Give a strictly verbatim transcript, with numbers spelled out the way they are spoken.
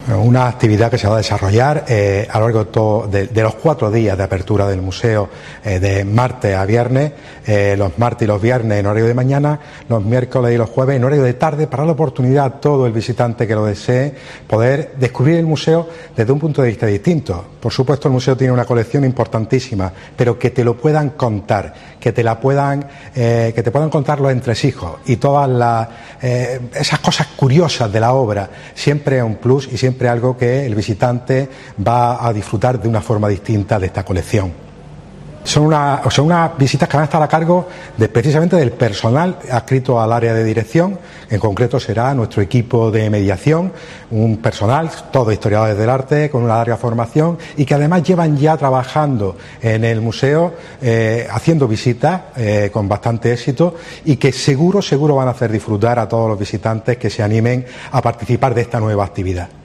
Una actividad que se va a desarrollar eh, a lo largo de, todo, de, de los cuatro días de apertura del museo, eh, de martes a viernes, eh, los martes y los viernes en horario de mañana, los miércoles y los jueves en horario de tarde, para la oportunidad a todo el visitante que lo desee poder descubrir el museo desde un punto de vista distinto. Por supuesto, el museo tiene una colección importantísima, pero que te lo puedan contar, que te la puedan, eh, que te puedan contar los entresijos y todas las eh, esas cosas curiosas de la obra, siempre es un plus y siempre algo que el visitante va a disfrutar de una forma distinta de esta colección. Son, una, son unas visitas que van a estar a cargo de, precisamente del personal adscrito al área de dirección. En concreto será nuestro equipo de mediación, un personal, todos historiadores del arte, con una larga formación y que además llevan ya trabajando en el museo, eh, haciendo visitas eh, con bastante éxito y que seguro, seguro van a hacer disfrutar a todos los visitantes que se animen a participar de esta nueva actividad.